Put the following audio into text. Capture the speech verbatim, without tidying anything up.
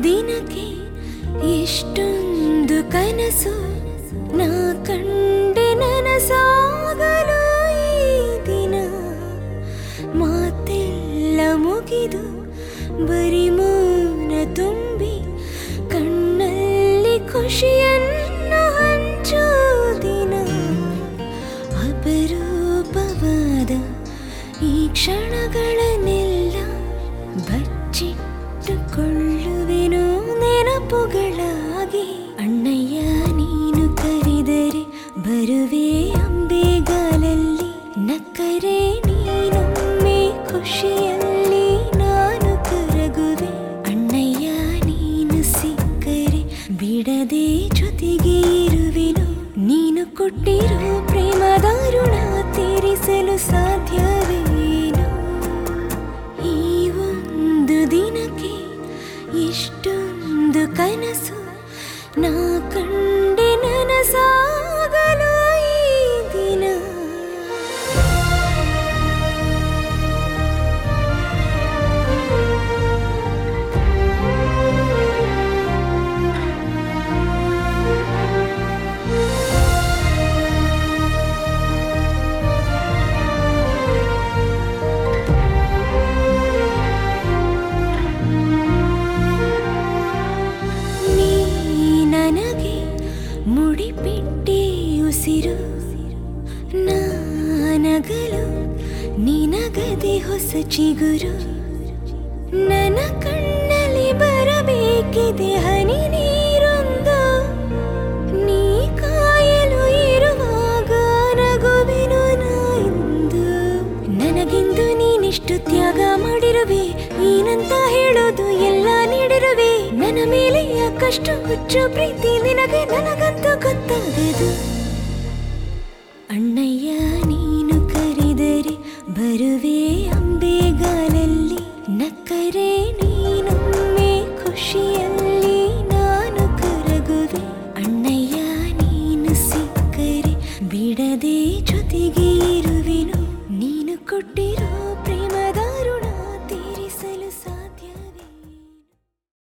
ದಿನಕ್ಕೆ ಎಷ್ಟೊಂದು ಕನಸು ನಾ ಕಂಡೆ ನನಸಾಗಲು ಈ ದಿನ ಮಾತೆಲ್ಲ ಮುಗಿದು ಬರಿ ಮೌನ ತುಂಬಿ ಕಣ್ಣಲ್ಲಿ ಖುಷಿಯನ್ನು ಹಂಚೋ ದಿನ ಅಪರೂಪವಾದ ಈ ಕ್ಷಣಗಳನ್ನೆಲ್ಲ ಬಚ್ಚಿಟ್ಟುಕೊಳ್ಳುವೆನು ನೆನಪುಗಳಾಗಿ ಅಣ್ಣಯ್ಯ ನೀನು ಕರೆದರೆ ಬರುವೆ ಅಂಬೆಗಾಲಲ್ಲಿ ನಕ್ಕರೆ ನೀನೊಮ್ಮೆ ಖುಷಿಯಲ್ಲಿ ನಾನು ಕರಗುವೆ ಅಣ್ಣಯ್ಯ ನೀನು ಸಿಕ್ಕರೆ ಬಿಡದೆ ಜೊತೆಗೆ ಇರುವೆನು ನೀನು ಕೊಟ್ಟಿರೋ ಪ್ರೇಮದ ಋಣ ತೀರಿಸಲು ಸಾಧ್ಯವೇನು ಈ ಒಂದು ದಿನಕ್ಕೆ ಎಷ್ಟೊಂದು ಕನಸು ನಾ ಕಂಡೆ ನನಸಾಗಲು ಈ ದಿನ ಮುಡಿಪಿಟ್ಟೆ ಉಸಿರು ನಾನಗಲು ನಿನಗದೆ ಹೊಸ ಚಿಗುರು ನನ್ನ ಕಣ್ಣಲ್ಲಿ ಬರಬೇಕಿದೆ ಹನಿ ನೀರೊಂದು ನೀ ಕಾಯಲು ಇರುವಾಗ ನಗುವೆನು ನಾಯಿಂದು ನನಗಿಂದು ನೀನಿಷ್ಟು ತ್ಯಾಗ ಮಾಡಿರುವೆ ಏನಂತ ಹೇಳೋದು ಎಲ್ಲ ನೀಡಿರುವೆ ನನ್ನ ಮೇಲೆ ಯಾಕಷ್ಟು ಹುಚ್ಚು ಪ್ರೀತಿ ನಿನಗೆ ನನಗಂತೂ ಗೊತ್ತಾಗದು